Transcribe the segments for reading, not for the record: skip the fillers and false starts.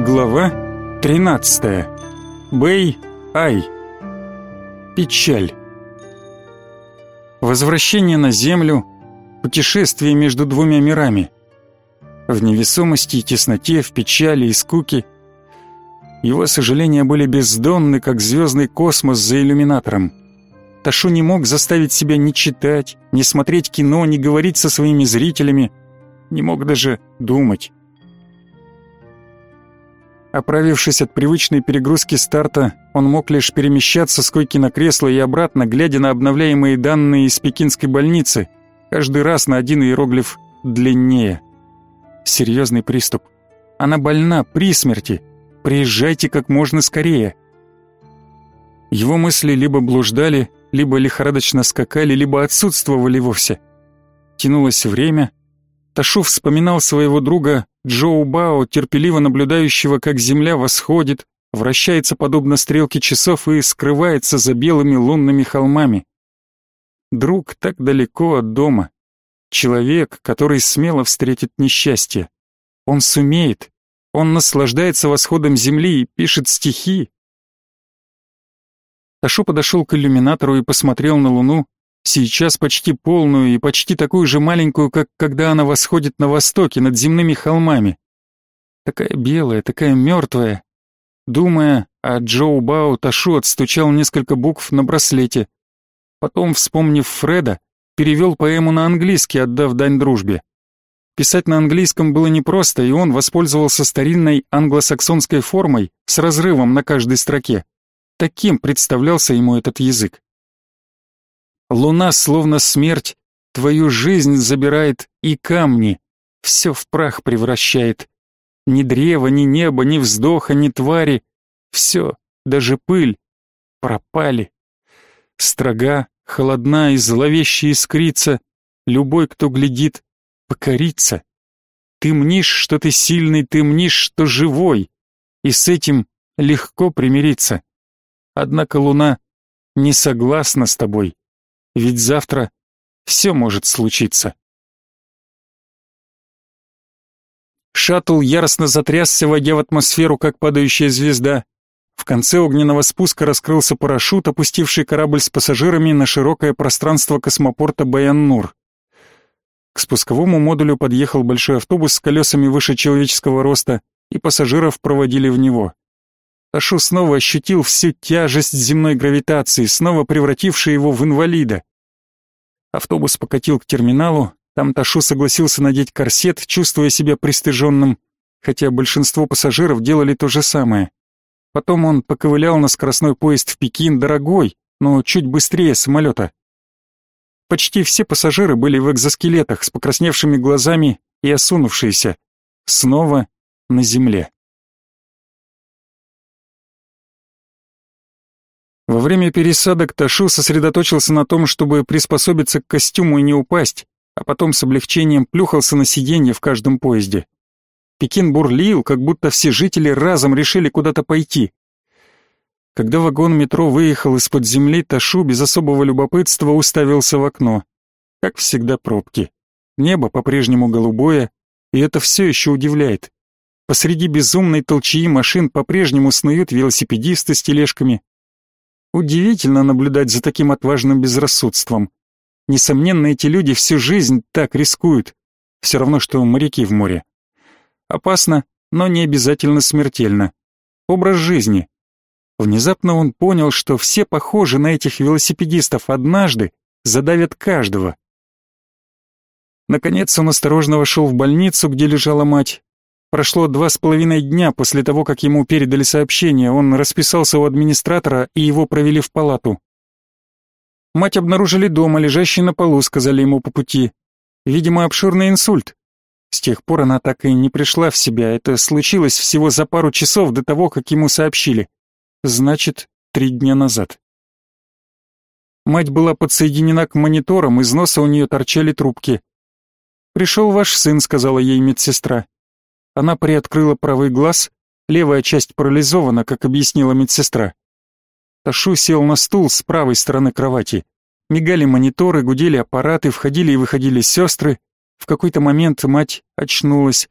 Глава 13. Бэй-Ай. Печаль. Возвращение на Землю, путешествие между двумя мирами. В невесомости и тесноте, в печали и скуке. Его сожаления были бездонны, как звездный космос за иллюминатором. Ташу не мог заставить себя ни читать, ни смотреть кино, ни говорить со своими зрителями, не мог даже думать. Оправившись от привычной перегрузки старта, он мог лишь перемещаться с койки на кресло и обратно, глядя на обновляемые данные из пекинской больницы, каждый раз на один иероглиф длиннее. Серьезный приступ. Она больна, при смерти. Приезжайте как можно скорее. Его мысли либо блуждали, либо лихорадочно скакали, либо отсутствовали вовсе. Тянулось время. Ташу вспоминал своего друга Джоу Бао, терпеливо наблюдающего, как Земля восходит, вращается подобно стрелке часов и скрывается за белыми лунными холмами. Друг так далеко от дома. Человек, который смело встретит несчастье. Он сумеет. Он наслаждается восходом Земли и пишет стихи. Ташу подошел к иллюминатору и посмотрел на Луну, сейчас почти полную и почти такую же маленькую, как когда она восходит на востоке над земными холмами. Такая белая, такая мертвая. Думая о Джоу Бао, Ташу отстучал несколько букв на браслете. Потом, вспомнив Фреда, перевел поэму на английский, отдав дань дружбе. Писать на английском было непросто, и он воспользовался старинной англосаксонской формой с разрывом на каждой строке. Таким представлялся ему этот язык. Луна, словно смерть, твою жизнь забирает и камни, все в прах превращает. Ни древа, ни неба, ни вздоха, ни твари, все, даже пыль, пропали. Строга, холодна и зловеще искрится, любой, кто глядит, покорится. Ты мнишь, что ты сильный, ты мнишь, что живой, и с этим легко примириться. Однако Луна не согласна с тобой. Ведь завтра все может случиться. Шаттл яростно затрясся, войдя в атмосферу, как падающая звезда. В конце огненного спуска раскрылся парашют, опустивший корабль с пассажирами на широкое пространство космопорта Баян-Нур. К спусковому модулю подъехал большой автобус с колесами выше человеческого роста, и пассажиров проводили в него. Ташу снова ощутил всю тяжесть земной гравитации, снова превратившей его в инвалида. Автобус покатил к терминалу, там Ташу согласился надеть корсет, чувствуя себя пристыженным, хотя большинство пассажиров делали то же самое. Потом он поковылял на скоростной поезд в Пекин, дорогой, но чуть быстрее самолета. Почти все пассажиры были в экзоскелетах, с покрасневшими глазами и осунувшиеся. Снова на земле. Во время пересадок Ташу сосредоточился на том, чтобы приспособиться к костюму и не упасть, а потом с облегчением плюхался на сиденье в каждом поезде. Пекин бурлил, как будто все жители разом решили куда-то пойти. Когда вагон метро выехал из-под земли, Ташу без особого любопытства уставился в окно. Как всегда, пробки. Небо по-прежнему голубое, и это все еще удивляет. Посреди безумной толчии машин по-прежнему снуют велосипедисты с тележками. Удивительно наблюдать за таким отважным безрассудством. Несомненно, эти люди всю жизнь так рискуют. Все равно, что моряки в море. Опасно, но не обязательно смертельно. Образ жизни. Внезапно он понял, что все похожи на этих велосипедистов, однажды задавят каждого. Наконец он осторожно вошел в больницу, где лежала мать. Прошло 2,5 дня после того, как ему передали сообщение. Он расписался у администратора, и его провели в палату. Мать обнаружили дома, лежащей на полу, сказали ему по пути. Видимо, обширный инсульт. С тех пор она так и не пришла в себя. Это случилось всего за пару часов до того, как ему сообщили. Значит, 3 дня назад. Мать была подсоединена к мониторам, из носа у нее торчали трубки. «Пришел ваш сын», — сказала ей медсестра. Она приоткрыла правый глаз, левая часть парализована, как объяснила медсестра. Ташу сел на стул с правой стороны кровати. Мигали мониторы, гудели аппараты, входили и выходили сестры. В какой-то момент мать очнулась.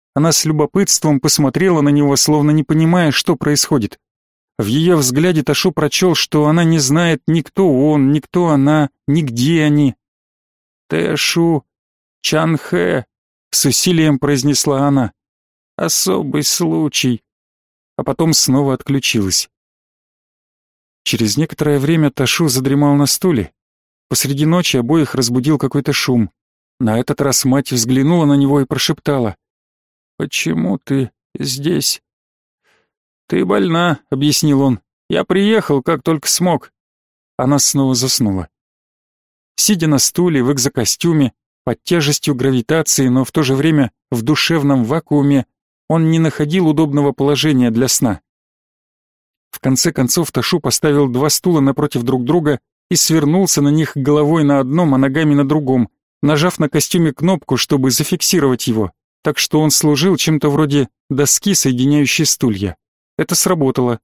Она с любопытством посмотрела на него, словно не понимая, что происходит. В ее взгляде Ташу прочел, что она не знает ни кто он, ни кто она, ни где они. «Тэшу Чанхэ», — с усилием произнесла она. «Особый случай». А потом снова отключилась. Через некоторое время Ташу задремал на стуле. Посреди ночи обоих разбудил какой-то шум. На этот раз мать взглянула на него и прошептала: «Почему ты здесь?» «Ты больна», — объяснил он. «Я приехал, как только смог». Она снова заснула. Сидя на стуле в экзокостюме, под тяжестью гравитации, но в то же время в душевном вакууме, он не находил удобного положения для сна. В конце концов Ташу поставил 2 стула напротив друг друга и свернулся на них головой на одном, а ногами на другом, нажав на костюме кнопку, чтобы зафиксировать его, так что он служил чем-то вроде доски, соединяющей стулья. Это сработало.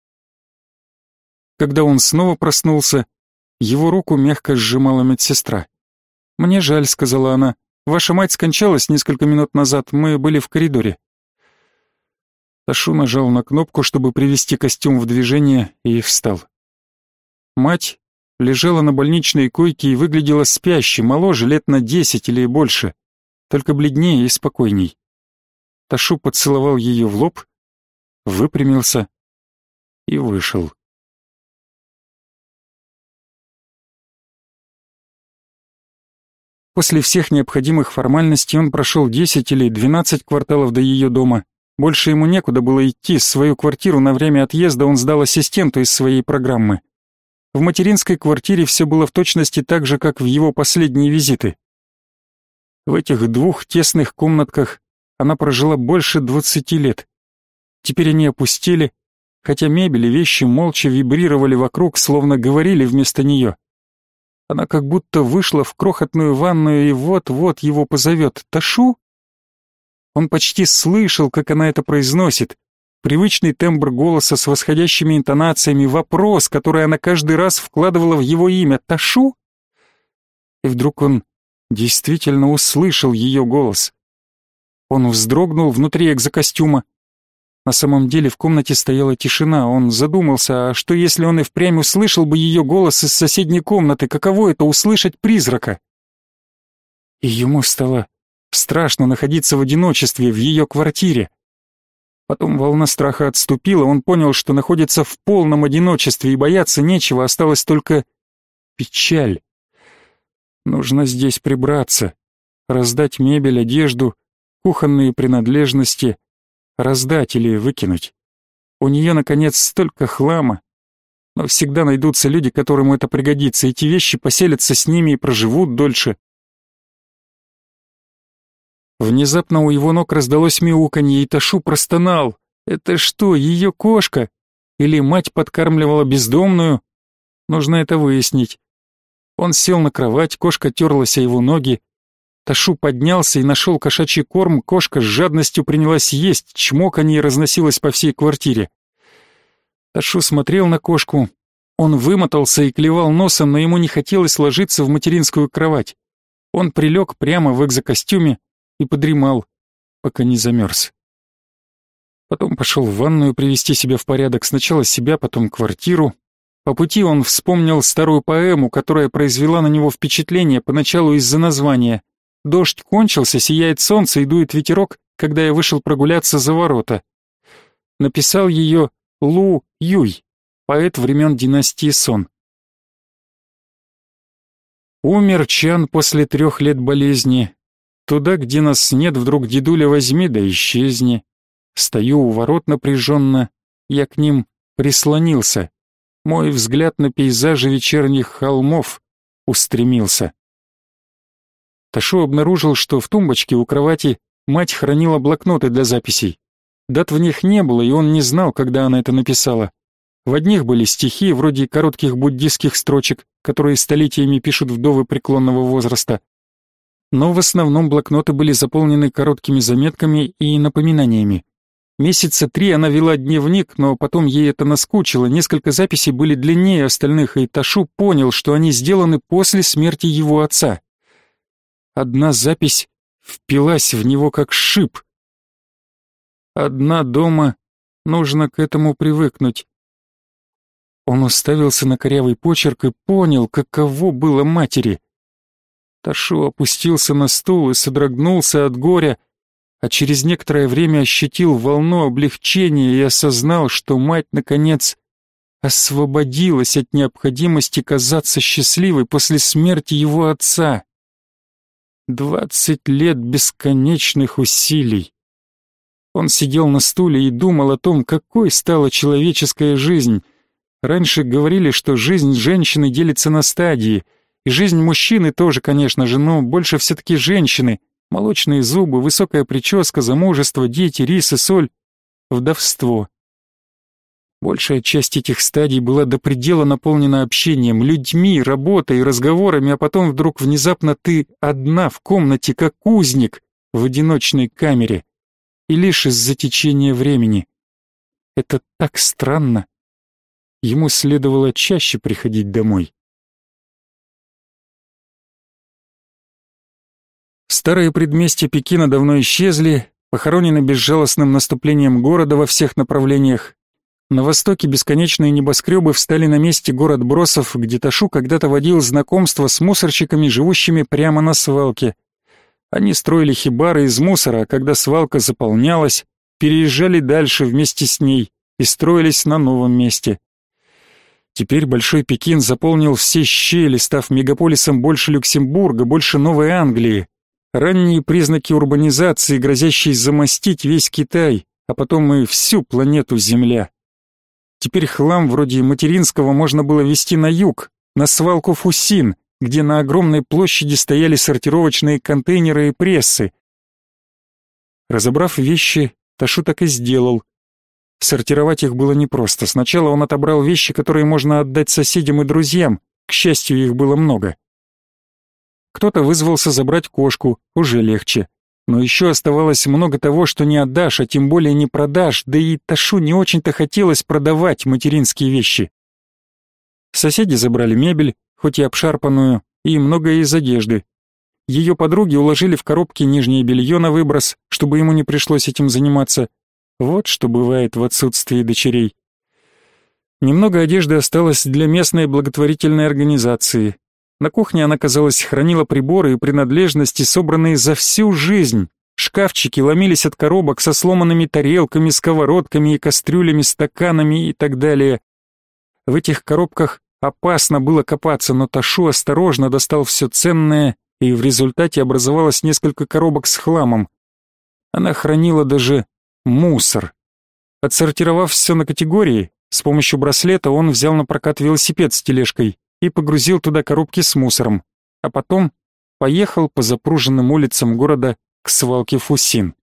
Когда он снова проснулся, его руку мягко сжимала медсестра. «Мне жаль», — сказала она. «Ваша мать скончалась несколько минут назад, мы были в коридоре». Ташу нажал на кнопку, чтобы привести костюм в движение, и встал. Мать лежала на больничной койке и выглядела спящей, моложе лет на 10 или больше, только бледнее и спокойней. Ташу поцеловал ее в лоб, выпрямился и вышел. После всех необходимых формальностей он прошел 10 или 12 кварталов до ее дома. Больше ему некуда было идти, свою квартиру на время отъезда он сдал ассистенту из своей программы. В материнской квартире все было в точности так же, как в его последние визиты. В этих 2 тесных комнатках она прожила больше 20 лет. Теперь они опустели, хотя мебель и вещи молча вибрировали вокруг, словно говорили вместо нее. Она как будто вышла в крохотную ванную и вот-вот его позовет. «Ташу?» Он почти слышал, как она это произносит. Привычный тембр голоса с восходящими интонациями, вопрос, который она каждый раз вкладывала в его имя. «Ташу?» И вдруг он действительно услышал ее голос. Он вздрогнул внутри экзокостюма. На самом деле в комнате стояла тишина. Он задумался, а что если он и впрямь услышал бы ее голос из соседней комнаты? Каково это — услышать призрака? И ему стало страшно находиться в одиночестве в ее квартире. Потом волна страха отступила, он понял, что находится в полном одиночестве и бояться нечего, осталась только печаль. Нужно здесь прибраться, раздать мебель, одежду, кухонные принадлежности, раздать или выкинуть. У нее, наконец, столько хлама. Но всегда найдутся люди, которым это пригодится. Эти вещи поселятся с ними и проживут дольше. Внезапно у его ног раздалось мяуканье, и Ташу простонал. Это что, ее кошка? Или мать подкармливала бездомную? Нужно это выяснить. Он сел на кровать, кошка терлась о его ноги. Ташу поднялся и нашел кошачий корм, кошка с жадностью принялась есть, чмоканье разносилось по всей квартире. Ташу смотрел на кошку. Он вымотался и клевал носом, но ему не хотелось ложиться в материнскую кровать. Он прилег прямо в экзокостюме и подремал, пока не замерз. Потом пошел в ванную привести себя в порядок, сначала себя, потом квартиру. По пути он вспомнил старую поэму, которая произвела на него впечатление поначалу из-за названия. «Дождь кончился, сияет солнце и дует ветерок, когда я вышел прогуляться за ворота». Написал ее Лу Юй, поэт времен династии Сон. Умер Чан после 3 лет болезни. Туда, где нас нет, вдруг, дедуля, возьми да исчезни. Стою у ворот напряженно, я к ним прислонился. Мой взгляд на пейзажи вечерних холмов устремился. Ташу обнаружил, что в тумбочке у кровати мать хранила блокноты для записей. Дат в них не было, и он не знал, когда она это написала. В одних были стихи, вроде коротких буддистских строчек, которые столетиями пишут вдовы преклонного возраста. Но в основном блокноты были заполнены короткими заметками и напоминаниями. Месяца 3 она вела дневник, но потом ей это наскучило, несколько записей были длиннее остальных, и Ташу понял, что они сделаны после смерти его отца. Одна запись впилась в него как шип. Одна дома, нужно к этому привыкнуть. Он уставился на корявый почерк и понял, каково было матери. Ташу опустился на стул и содрогнулся от горя, а через некоторое время ощутил волну облегчения и осознал, что мать, наконец, освободилась от необходимости казаться счастливой после смерти его отца. 20 лет бесконечных усилий. Он сидел на стуле и думал о том, какой стала человеческая жизнь. Раньше говорили, что жизнь женщины делится на стадии, и жизнь мужчины тоже, конечно же, но больше все-таки женщины. Молочные зубы, высокая прическа, замужество, дети, рис и соль, вдовство. Большая часть этих стадий была до предела наполнена общением, людьми, работой, разговорами, а потом вдруг внезапно ты одна в комнате, как узник в одиночной камере. И лишь из-за течения времени. Это так странно. Ему следовало чаще приходить домой. Старые предместья Пекина давно исчезли, похоронены безжалостным наступлением города во всех направлениях. На востоке бесконечные небоскребы встали на месте город-бросов, где Ташу когда-то водил знакомство с мусорщиками, живущими прямо на свалке. Они строили хибары из мусора, а когда свалка заполнялась, переезжали дальше вместе с ней и строились на новом месте. Теперь Большой Пекин заполнил все щели, став мегаполисом больше Люксембурга, больше Новой Англии. Ранние признаки урбанизации, грозящие замостить весь Китай, а потом и всю планету Земля. Теперь хлам вроде материнского можно было везти на юг, на свалку Фусин, где на огромной площади стояли сортировочные контейнеры и прессы. Разобрав вещи, Ташу так и сделал. Сортировать их было непросто. Сначала он отобрал вещи, которые можно отдать соседям и друзьям. К счастью, их было много. Кто-то вызвался забрать кошку, уже легче. Но еще оставалось много того, что не отдашь, а тем более не продашь, да и Ташу не очень-то хотелось продавать материнские вещи. Соседи забрали мебель, хоть и обшарпанную, и многое из одежды. Ее подруги уложили в коробки нижнее белье на выброс, чтобы ему не пришлось этим заниматься. Вот что бывает в отсутствии дочерей. Немного одежды осталось для местной благотворительной организации. На кухне она, казалось, хранила приборы и принадлежности, собранные за всю жизнь. Шкафчики ломились от коробок со сломанными тарелками, сковородками и кастрюлями, стаканами и так далее. В этих коробках опасно было копаться, но Ташу осторожно достал все ценное, и в результате образовалось несколько коробок с хламом. Она хранила даже мусор. Отсортировав все на категории, с помощью браслета он взял на прокат велосипед с тележкой и погрузил туда коробки с мусором, а потом поехал по запруженным улицам города к свалке Фусин.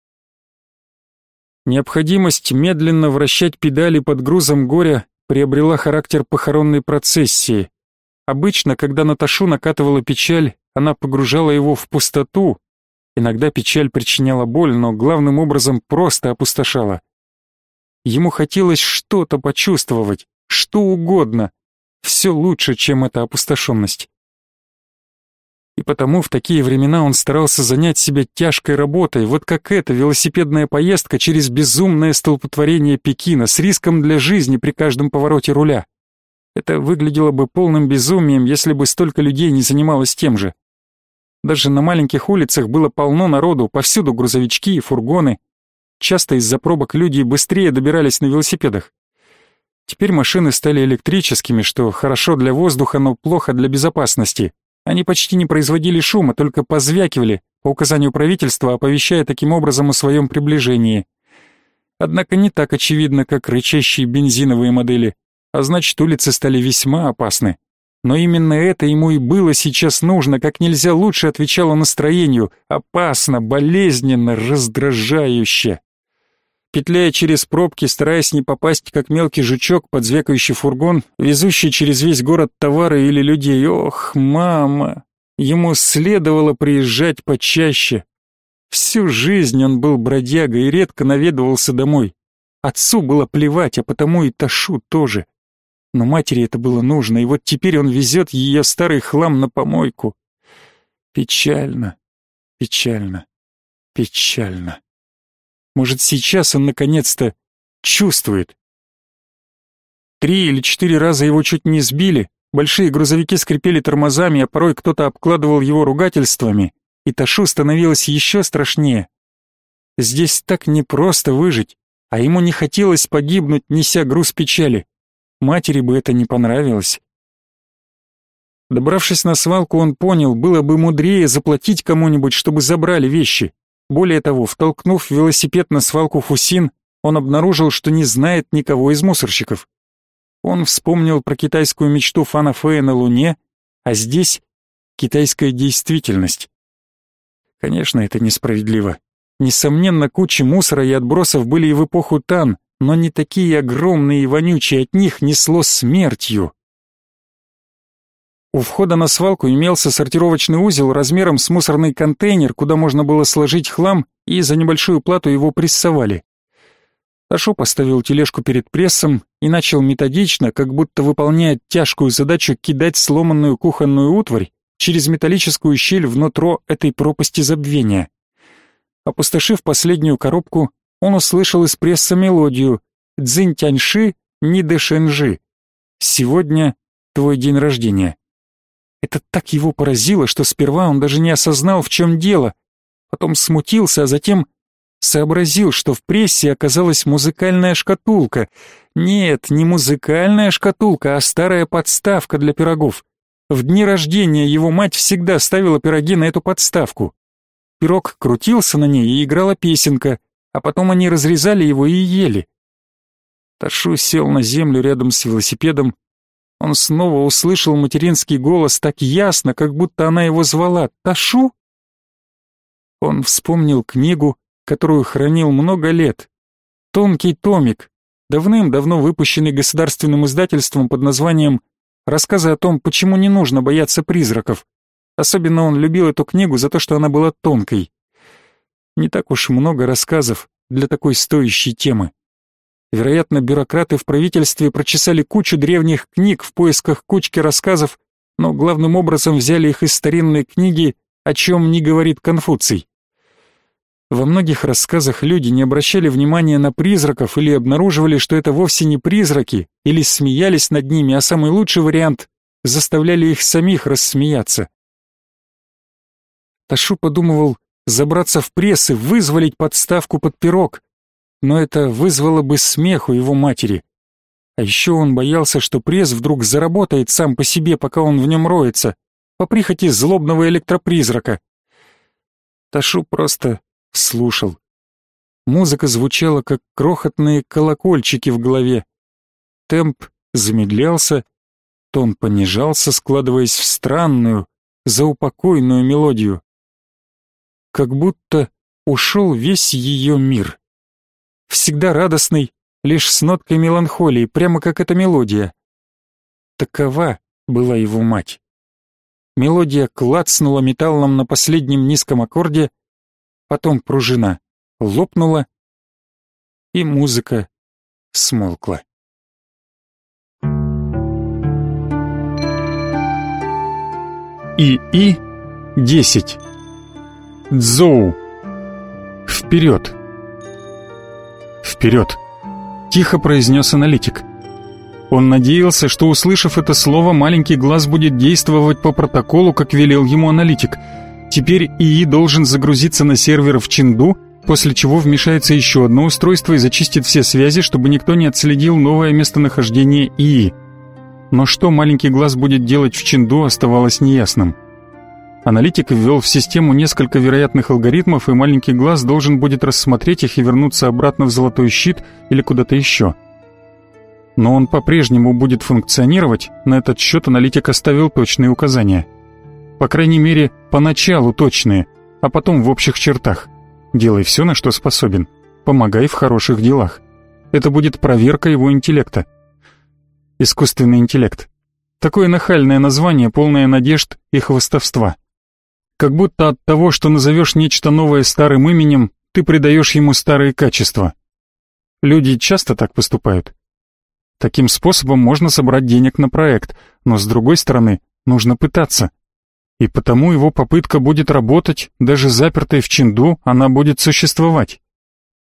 Необходимость медленно вращать педали под грузом горя приобрела характер похоронной процессии. Обычно, когда на Ташу накатывала печаль, она погружала его в пустоту. Иногда печаль причиняла боль, но главным образом просто опустошала. Ему хотелось что-то почувствовать, что угодно. Все лучше, чем эта опустошенность. И потому в такие времена он старался занять себя тяжкой работой, вот как эта велосипедная поездка через безумное столпотворение Пекина с риском для жизни при каждом повороте руля. Это выглядело бы полным безумием, если бы столько людей не занималось тем же. Даже на маленьких улицах было полно народу, повсюду грузовички и фургоны. Часто из-за пробок люди быстрее добирались на велосипедах. Теперь машины стали электрическими, что хорошо для воздуха, но плохо для безопасности. Они почти не производили шума, только позвякивали, по указанию правительства, оповещая таким образом о своем приближении. Однако не так очевидно, как рычащие бензиновые модели, а значит, улицы стали весьма опасны. Но именно это ему и было сейчас нужно, как нельзя лучше отвечало настроению: опасно, болезненно, раздражающе. Петляя через пробки, стараясь не попасть, как мелкий жучок под звякающий фургон, везущий через весь город товары или людей. Ох, мама! Ему следовало приезжать почаще. Всю жизнь он был бродягой и редко наведывался домой. Отцу было плевать, а потому и Ташу тоже. Но матери это было нужно, и вот теперь он везет ее старый хлам на помойку. Печально, печально, печально. Может, сейчас он наконец-то чувствует. 3 или 4 раза его чуть не сбили, большие грузовики скрипели тормозами, а порой кто-то обкладывал его ругательствами, и Ташу становилось еще страшнее. Здесь так непросто выжить, а ему не хотелось погибнуть, неся груз печали. Матери бы это не понравилось. Добравшись на свалку, он понял, было бы мудрее заплатить кому-нибудь, чтобы забрали вещи. Более того, втолкнув велосипед на свалку Фусин, он обнаружил, что не знает никого из мусорщиков. Он вспомнил про китайскую мечту Фана Фэя на Луне, а здесь китайская действительность. Конечно, это несправедливо. Несомненно, кучи мусора и отбросов были и в эпоху Тан, но не такие огромные и вонючие, от них несло смертью. У входа на свалку имелся сортировочный узел размером с мусорный контейнер, куда можно было сложить хлам, и за небольшую плату его прессовали. Ташу поставил тележку перед прессом и начал методично, как будто выполняя тяжкую задачу, кидать сломанную кухонную утварь через металлическую щель внутрь этой пропасти забвения. Опустошив последнюю коробку, он услышал из пресса мелодию «Цзинь Тяньши, Ни Дэ Шэньжи». «Сегодня твой день рождения». Это так его поразило, что сперва он даже не осознал, в чем дело. Потом смутился, а затем сообразил, что в прессе оказалась музыкальная шкатулка. Нет, не музыкальная шкатулка, а старая подставка для пирогов. В дни рождения его мать всегда ставила пироги на эту подставку. Пирог крутился на ней, и играла песенка, а потом они разрезали его и ели. Ташу сел на землю рядом с велосипедом. Он снова услышал материнский голос так ясно, как будто она его звала. «Ташу?» Он вспомнил книгу, которую хранил много лет. Тонкий томик, давным-давно выпущенный государственным издательством под названием «Рассказы о том, почему не нужно бояться призраков». Особенно он любил эту книгу за то, что она была тонкой. Не так уж много рассказов для такой стоящей темы. Вероятно, бюрократы в правительстве прочесали кучу древних книг в поисках кучки рассказов, но главным образом взяли их из старинной книги «О чем не говорит Конфуций». Во многих рассказах люди не обращали внимания на призраков или обнаруживали, что это вовсе не призраки, или смеялись над ними, а самый лучший вариант — заставляли их самих рассмеяться. Ташу подумывал забраться в пресс и вызволить подставку под пирог, но это вызвало бы смех у его матери. А еще он боялся, что пресс вдруг заработает сам по себе, пока он в нем роется, по прихоти злобного электропризрака. Ташу просто слушал. Музыка звучала, как крохотные колокольчики в голове. Темп замедлялся, тон понижался, складываясь в странную, заупокойную мелодию. Как будто ушел весь ее мир. Всегда радостный, лишь с ноткой меланхолии, прямо как эта мелодия. Такова была его мать. Мелодия клацнула металлом на последнем низком аккорде, потом пружина лопнула, и музыка смолкла. ИИ-10. Цзоу. Вперед. Вперед. Тихо произнес аналитик. Он надеялся, что, услышав это слово, маленький глаз будет действовать по протоколу, как велел ему аналитик. Теперь ИИ должен загрузиться на сервер в Чэнду, после чего вмешается еще одно устройство и зачистит все связи, чтобы никто не отследил новое местонахождение ИИ. Но что маленький глаз будет делать в Чэнду, оставалось неясным. Аналитик ввел в систему несколько вероятных алгоритмов, и маленький глаз должен будет рассмотреть их и вернуться обратно в золотой щит или куда-то еще. Но он по-прежнему будет функционировать, на этот счет аналитик оставил точные указания. По крайней мере, поначалу точные, а потом в общих чертах. Делай все, на что способен. Помогай в хороших делах. Это будет проверка его интеллекта. Искусственный интеллект. Такое нахальное название, полное надежд и хвастовства. Как будто от того, что назовешь нечто новое старым именем, ты придаешь ему старые качества. Люди часто так поступают. Таким способом можно собрать денег на проект, но с другой стороны, нужно пытаться. И потому его попытка будет работать, даже запертой в Чэнду, она будет существовать.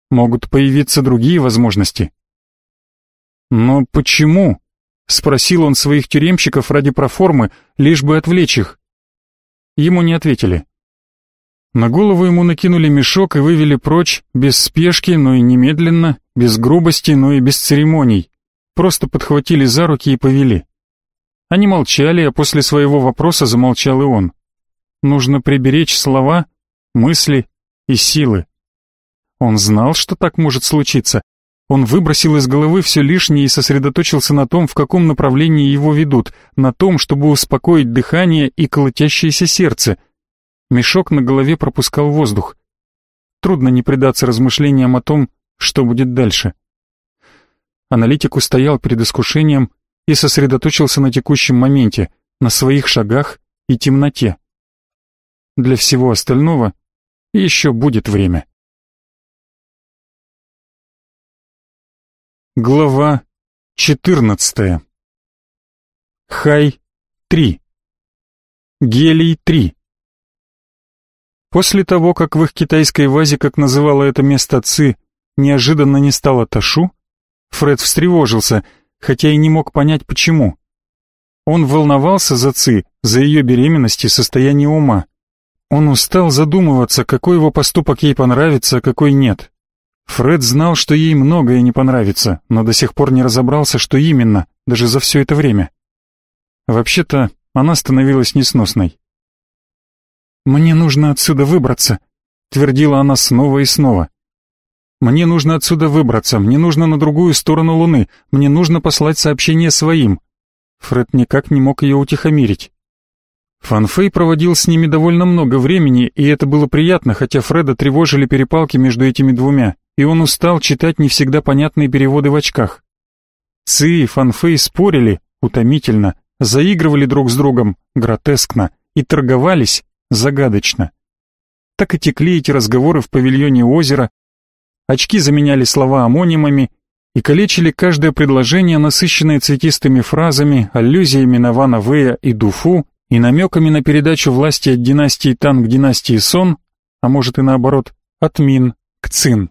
Могут появиться другие возможности. «Но почему?» — спросил он своих тюремщиков ради проформы, лишь бы отвлечь их. Ему не ответили. На голову ему накинули мешок и вывели прочь, без спешки, но и немедленно, без грубости, но и без церемоний. Просто подхватили за руки и повели. Они молчали, а после своего вопроса замолчал и он. Нужно приберечь слова, мысли и силы. Он знал, что так может случиться. Он выбросил из головы все лишнее и сосредоточился на том, в каком направлении его ведут, на том, чтобы успокоить дыхание и колотящееся сердце. Мешок на голове пропускал воздух. Трудно не предаться размышлениям о том, что будет дальше. Аналитик устоял перед искушением и сосредоточился на текущем моменте, на своих шагах и темноте. Для всего остального еще будет время. Глава 14. Хай-3. Гелий-3. После того, как в их китайской вазе, как называла это место Ци, неожиданно не стало Ташу, Фред встревожился, хотя и не мог понять, почему. Он волновался за Ци, за ее беременность и состояние ума. Он устал задумываться, какой его поступок ей понравится, а какой нет. Фред знал, что ей многое не понравится, но до сих пор не разобрался, что именно, даже за все это время. Вообще-то, она становилась несносной. «Мне нужно отсюда выбраться», — твердила она снова и снова. «Мне нужно отсюда выбраться, мне нужно на другую сторону Луны, мне нужно послать сообщение своим». Фред никак не мог ее утихомирить. Фан Фэй проводил с ними довольно много времени, и это было приятно, хотя Фреда тревожили перепалки между этими двумя, и он устал читать не всегда понятные переводы в очках. Ци и Фан Фэй спорили, утомительно, заигрывали друг с другом, гротескно, и торговались, загадочно. Так и текли эти разговоры в павильоне озера, очки заменяли слова амонимами и калечили каждое предложение, насыщенное цветистыми фразами, аллюзиями на Вана Вэя и Дуфу, и намеками на передачу власти от династии Тан к династии Сон, а может и наоборот, от Мин к Цин.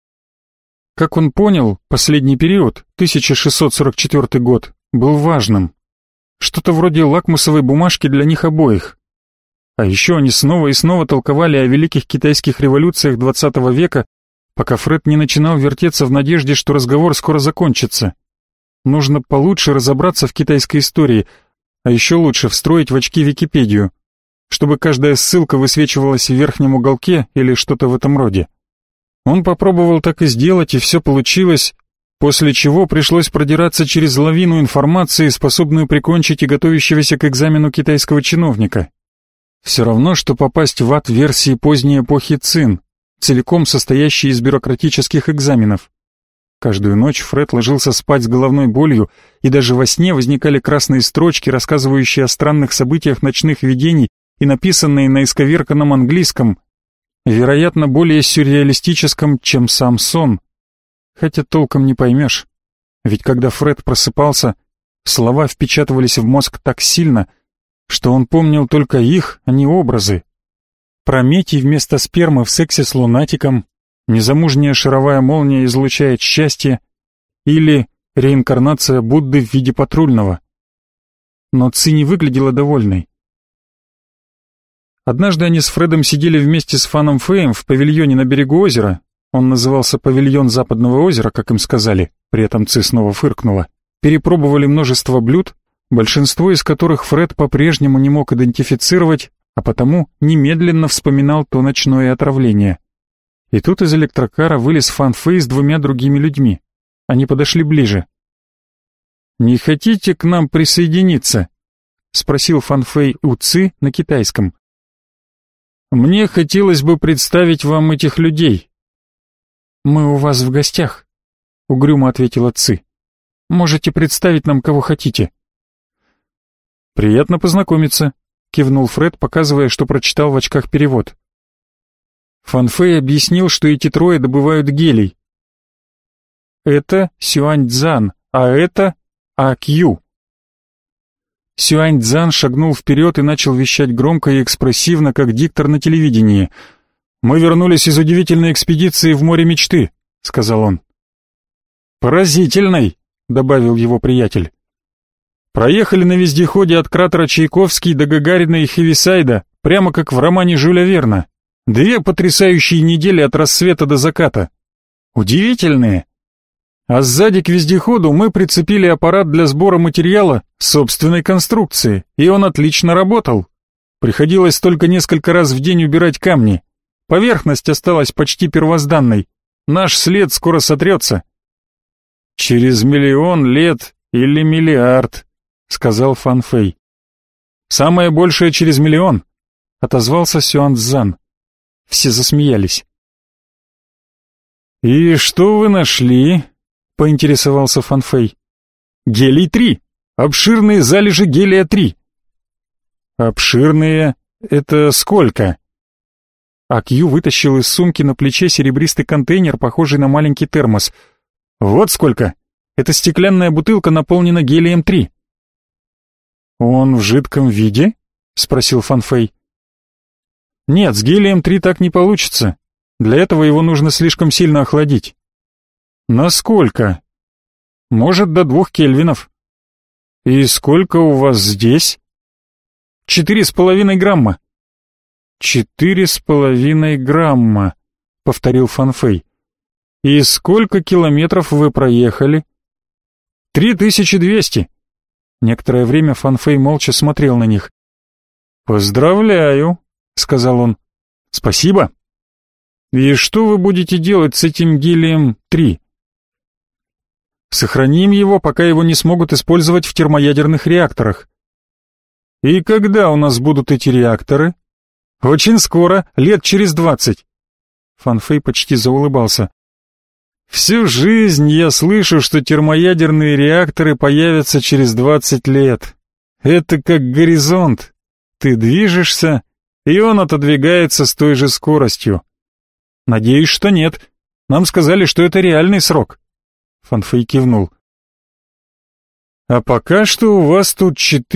Как он понял, последний период, 1644 год, был важным. Что-то вроде лакмусовой бумажки для них обоих. А еще они снова и снова толковали о великих китайских революциях XX века, пока Фред не начинал вертеться в надежде, что разговор скоро закончится. Нужно получше разобраться в китайской истории, а еще лучше встроить в очки Википедию, чтобы каждая ссылка высвечивалась в верхнем уголке или что-то в этом роде. Он попробовал так и сделать, и все получилось, после чего пришлось продираться через лавину информации, способную прикончить и готовящегося к экзамену китайского чиновника. Все равно, что попасть в ад версии поздней эпохи Цин, целиком состоящей из бюрократических экзаменов. Каждую ночь Фред ложился спать с головной болью, и даже во сне возникали красные строчки, рассказывающие о странных событиях ночных видений и написанные на исковерканном английском, вероятно, более сюрреалистическом, чем сам сон. Хотя толком не поймешь. Ведь когда Фред просыпался, слова впечатывались в мозг так сильно, что он помнил только их, а не образы. Прометий вместо спермы в сексе с лунатиком, незамужняя шаровая молния излучает счастье, или реинкарнация Будды в виде патрульного. Но Ци не выглядела довольной. Однажды они с Фредом сидели вместе с Фаном Фэем в павильоне на берегу озера. Он назывался «Павильон Западного озера», как им сказали, при этом Ци снова фыркнула. Перепробовали множество блюд, большинство из которых Фред по-прежнему не мог идентифицировать, а потому немедленно вспоминал то ночное отравление. И тут из электрокара вылез Фан Фэй с двумя другими людьми. Они подошли ближе. «Не хотите к нам присоединиться?» — спросил Фан Фэй у Ци на китайском. «Мне хотелось бы представить вам этих людей». «Мы у вас в гостях», — угрюмо ответила Ци. «Можете представить нам, кого хотите». «Приятно познакомиться», — кивнул Фред, показывая, что прочитал в очках перевод. Фан Фэй объяснил, что эти трое добывают гелий. «Это Сюань-Цзан, а это А-Кью». Сюань-Цзан шагнул вперед и начал вещать громко и экспрессивно, как диктор на телевидении. «Мы вернулись из удивительной экспедиции в море мечты. — сказал он. «Поразительной», — добавил его приятель. «Проехали на вездеходе от кратера Чайковский до Гагарина и Хевисайда, прямо как в романе Жюля Верна. 2 потрясающие недели от рассвета до заката. Удивительные. А сзади к вездеходу мы прицепили аппарат для сбора материала собственной конструкции, и он отлично работал. Приходилось только несколько раз в день убирать камни. Поверхность осталась почти первозданной. Наш след скоро сотрется». «Через 1 000 000 лет или 1 миллиард», — сказал Фан Фэй. «Самое большее через 1 000 000», — отозвался Сюан Цзан. Все засмеялись. «И что вы нашли?» — поинтересовался Фан Фэй. «Гелий-3. Обширные залежи гелия-3». «Обширные — это сколько?» Акью вытащил из сумки на плече серебристый контейнер, похожий на маленький термос. «Вот сколько! Эта стеклянная бутылка наполнена гелием-3». «Он в жидком виде?» — спросил Фан Фэй. «Нет, с гелием-3 так не получится. Для этого его нужно слишком сильно охладить». «Насколько?» «Может, до 2 кельвинов». «И сколько у вас здесь?» 4,5 грамма». 4,5 грамма, повторил Фан Фэй. И сколько километров вы проехали? 3200. Некоторое время Фан Фэй молча смотрел на них. Поздравляю, сказал он. Спасибо. И что вы будете делать с этим гелием-3? Сохраним его, пока его не смогут использовать в термоядерных реакторах. И когда у нас будут эти реакторы? Очень скоро, лет через 20. Фан Фэй почти заулыбался. Всю жизнь я слышу, что термоядерные реакторы появятся через 20 лет. Это как горизонт. Ты движешься, и он отодвигается с той же скоростью. Надеюсь, что нет. Нам сказали, что это реальный срок. Фан Фэй кивнул. А пока что у вас тут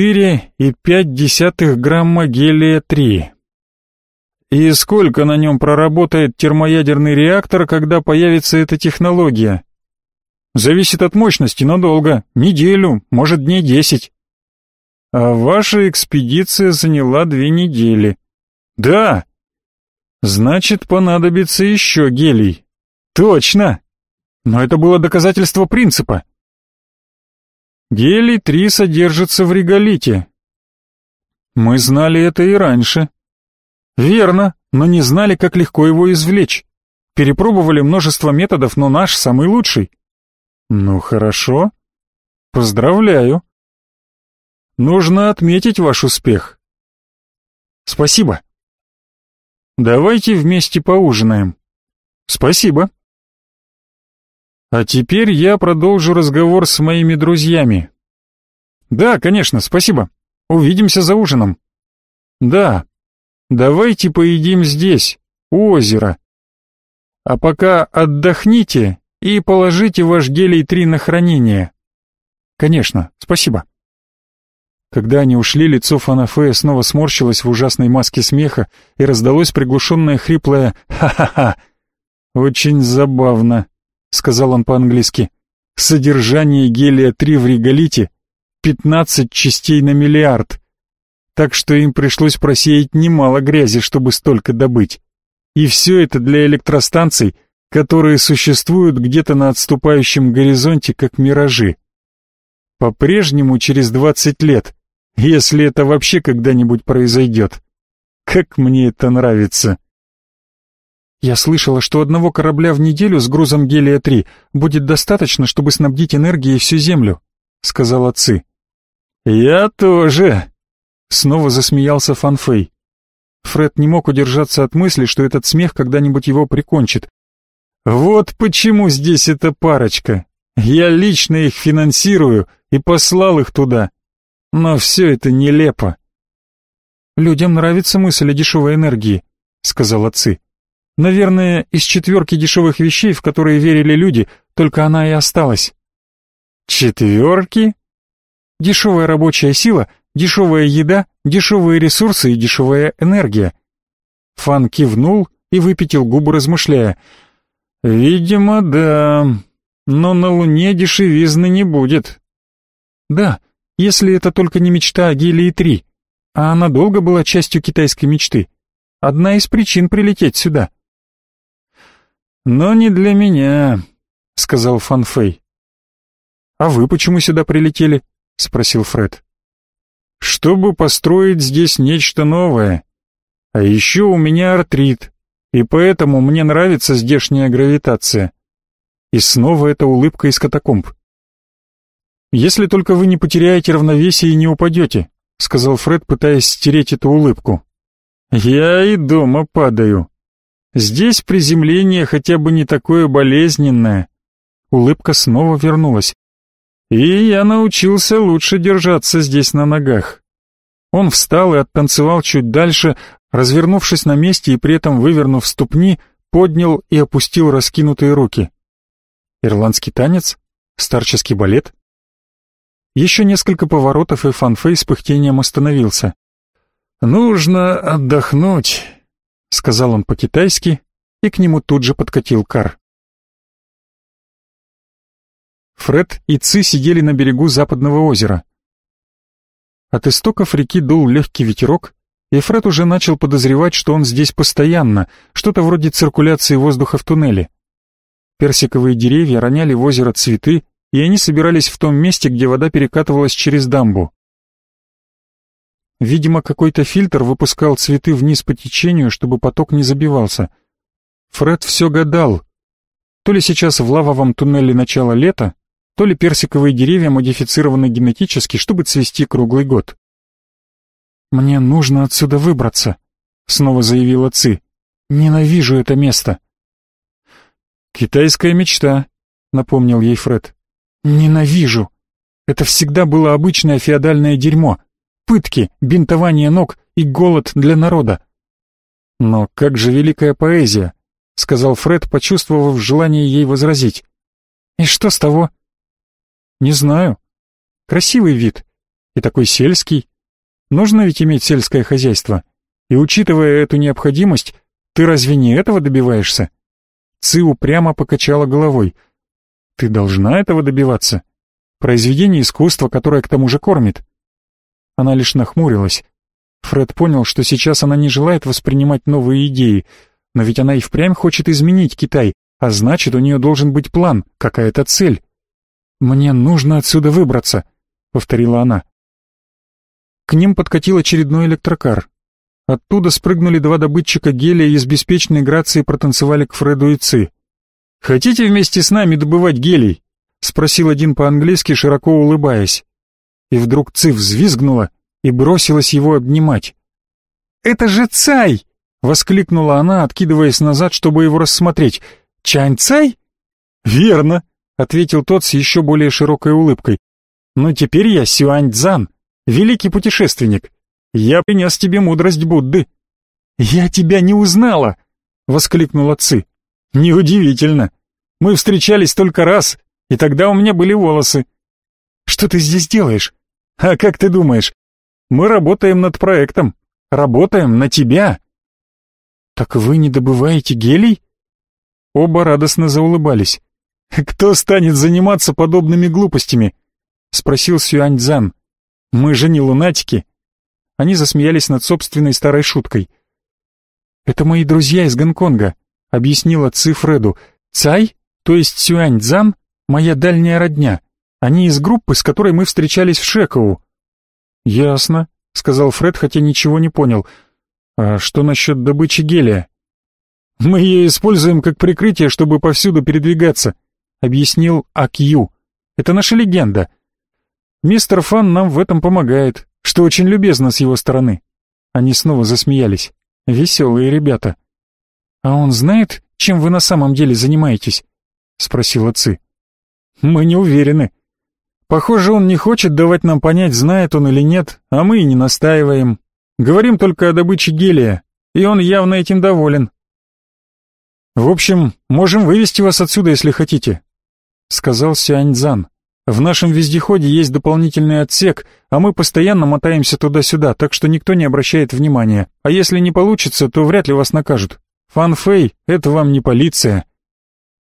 4,5 грамма гелия-3. И сколько на нем проработает термоядерный реактор, когда появится эта технология? Зависит от мощности, но долго. Неделю, может, дней 10. А ваша экспедиция заняла 2 недели. Да. Значит, понадобится еще гелий. Точно. Но это было доказательство принципа. Гелий-3 содержится в реголите. Мы знали это и раньше. Верно, но не знали, как легко его извлечь. Перепробовали множество методов, но наш самый лучший. Ну хорошо. Поздравляю. Нужно отметить ваш успех. Спасибо. Давайте вместе поужинаем. Спасибо. А теперь я продолжу разговор с моими друзьями. Да, конечно, спасибо. Увидимся за ужином. Да. Давайте поедим здесь, у озера. А пока отдохните и положите ваш гелий-3 на хранение. Конечно, спасибо. Когда они ушли, лицо Фана Фэя снова сморщилось в ужасной маске смеха и раздалось приглушенное хриплое «Ха-ха-ха». «Очень забавно», — сказал он по-английски. «Содержание гелия-3 в реголите — 15 частей на миллиард. Так что им пришлось просеять немало грязи, чтобы столько добыть. И все это для электростанций, которые существуют где-то на отступающем горизонте, как миражи. По-прежнему через 20 лет, если это вообще когда-нибудь произойдет. Как мне это нравится!» «Я слышала, что одного корабля в неделю с грузом гелия-3 будет достаточно, чтобы снабдить энергией всю Землю», — сказала Ци. «Я тоже», — снова засмеялся Фан Фэй. Фред не мог удержаться от мысли, что этот смех когда-нибудь его прикончит. «Вот почему здесь эта парочка. Я лично их финансирую и послал их туда. Но все это нелепо». «Людям нравится мысль о дешевой энергии», — сказала Ци. «Наверное, из 4 дешевых вещей, в которые верили люди, только она и осталась». 4? Дешевая рабочая сила, дешевая еда, дешевые ресурсы и дешевая энергия. Фан кивнул и выпятил губы, размышляя. Видимо, да. Но на Луне дешевизны не будет. Да, если это только не мечта о Гелии-3. А она долго была частью китайской мечты. Одна из причин прилететь сюда. «Но не для меня», — сказал Фан Фэй. «А вы почему сюда прилетели?» — спросил Фред. «Чтобы построить здесь нечто новое. А еще у меня артрит, и поэтому мне нравится здешняя гравитация». И снова эта улыбка из катакомб. «Если только вы не потеряете равновесие и не упадете», — сказал Фред, пытаясь стереть эту улыбку. «Я и дома падаю. Здесь приземление хотя бы не такое болезненное». Улыбка снова вернулась. «И я научился лучше держаться здесь на ногах». Он встал и оттанцевал чуть дальше, развернувшись на месте и при этом вывернув ступни, поднял и опустил раскинутые руки. Ирландский танец? Старческий балет? Еще несколько поворотов, и Фан Фэй с пыхтением остановился. «Нужно отдохнуть», — сказал он по-китайски, и к нему тут же подкатил Кар. Фред и Ци сидели на берегу западного озера. От истоков реки дул легкий ветерок, и Фред уже начал подозревать, что он здесь постоянно, что-то вроде циркуляции воздуха в туннеле. Персиковые деревья роняли в озеро цветы, и они собирались в том месте, где вода перекатывалась через дамбу. Видимо, какой-то фильтр выпускал цветы вниз по течению, чтобы поток не забивался. Фред все гадал. То ли сейчас в лавовом туннеле начало лета, то ли персиковые деревья модифицированы генетически, чтобы цвести круглый год. «Мне нужно отсюда выбраться», — снова заявила Ци. «Ненавижу это место». «Китайская мечта», — напомнил ей Фред. «Ненавижу. Это всегда было обычное феодальное дерьмо. Пытки, бинтование ног и голод для народа». «Но как же великая поэзия», — сказал Фред, почувствовав желание ей возразить. «И что с того?» «Не знаю. Красивый вид. И такой сельский. Нужно ведь иметь сельское хозяйство. И учитывая эту необходимость, ты разве не этого добиваешься?» Ци упрямо покачала головой. «Ты должна этого добиваться. Произведение искусства, которое к тому же кормит». Она лишь нахмурилась. Фред понял, что сейчас она не желает воспринимать новые идеи, но ведь она и впрямь хочет изменить Китай, а значит, у нее должен быть план, какая-то цель. «Мне нужно отсюда выбраться», — повторила она. К ним подкатил очередной электрокар. Оттуда спрыгнули два добытчика гелия и с беспечной грацией протанцевали к Фреду и Ци. «Хотите вместе с нами добывать гелий?» — спросил один по-английски, широко улыбаясь. И вдруг Ци взвизгнула и бросилась его обнимать. «Это же Цай!» — воскликнула она, откидываясь назад, чтобы его рассмотреть. «Чань Цай?» «Верно», — ответил тот с еще более широкой улыбкой. «Но теперь я Сюань Цзан, великий путешественник. Я принес тебе мудрость Будды». «Я тебя не узнала!» — воскликнула Ци. «Неудивительно. Мы встречались только раз, и тогда у меня были волосы». «Что ты здесь делаешь?» «А как ты думаешь? Мы работаем над проектом. Работаем на тебя». «Так вы не добываете гелий?» Оба радостно заулыбались. «Кто станет заниматься подобными глупостями?» — спросил Сюань Цзан. «Мы же не лунатики». Они засмеялись над собственной старой шуткой. «Это мои друзья из Гонконга», — объяснила Ци Фреду. «Цай, то есть Сюань Цзан, моя дальняя родня. Они из группы, с которой мы встречались в Шекоу». «Ясно», — сказал Фред, хотя ничего не понял. «А что насчет добычи гелия?» «Мы ее используем как прикрытие, чтобы повсюду передвигаться», — объяснил Акью. «Это наша легенда. Мистер Фан нам в этом помогает, что очень любезно с его стороны». Они снова засмеялись. Веселые ребята. «А он знает, чем вы на самом деле занимаетесь?» — спросила Ци. «Мы не уверены. Похоже, он не хочет давать нам понять, знает он или нет, а мы и не настаиваем. Говорим только о добыче гелия, и он явно этим доволен». «В общем, можем вывести вас отсюда, если хотите», — сказал Сюань Цзан. «В нашем вездеходе есть дополнительный отсек, а мы постоянно мотаемся туда-сюда, так что никто не обращает внимания. А если не получится, то вряд ли вас накажут. Фан Фэй — это вам не полиция».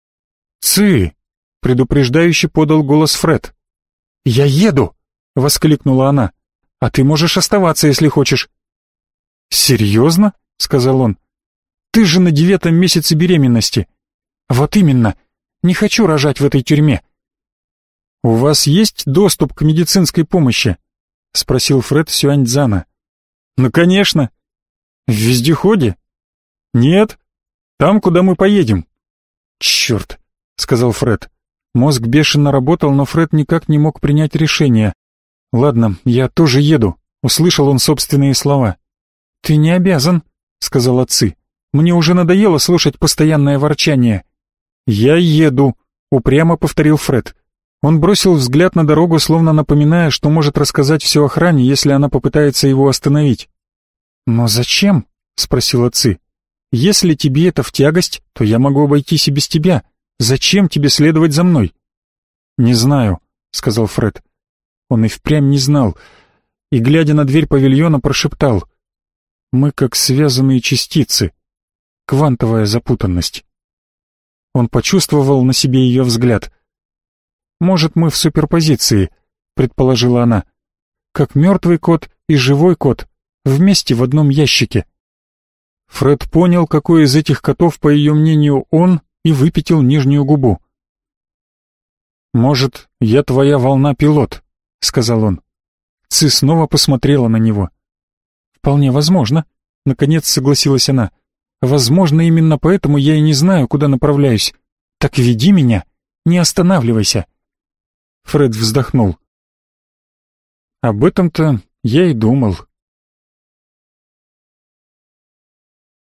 «Ци!» — предупреждающе подал голос Фред. «Я еду!» — воскликнула она. «А ты можешь оставаться, если хочешь». «Серьезно?» — сказал он. «Ты же на 9-м месяце беременности». «Вот именно. Не хочу рожать в этой тюрьме». «У вас есть доступ к медицинской помощи?» — спросил Фред Сюаньцзана. «Ну, конечно». «В вездеходе?» «Нет. Там, куда мы поедем». «Черт», — сказал Фред. Мозг бешено работал, но Фред никак не мог принять решение. «Ладно, я тоже еду», — услышал он собственные слова. «Ты не обязан», — сказала Ци. «Мне уже надоело слушать постоянное ворчание». «Я еду», — упрямо повторил Фред. Он бросил взгляд на дорогу, словно напоминая, что может рассказать все охране, если она попытается его остановить. «Но зачем?» — спросила Ци. «Если тебе это в тягость, то я могу обойтись и без тебя. Зачем тебе следовать за мной?» «Не знаю», — сказал Фред. Он и впрямь не знал, и, глядя на дверь павильона, прошептал: «Мы как связанные частицы. Квантовая запутанность». Он почувствовал на себе ее взгляд. «Может, мы в суперпозиции», — предположила она. «Как мертвый кот и живой кот, вместе в одном ящике». Фред понял, какой из этих котов, по ее мнению, он, и выпятил нижнюю губу. «Может, я твоя волна-пилот», — сказал он. Ци снова посмотрела на него. «Вполне возможно», — наконец согласилась она. «Возможно, именно поэтому я и не знаю, куда направляюсь. Так веди меня, не останавливайся». Фред вздохнул. «Об этом-то я и думал»,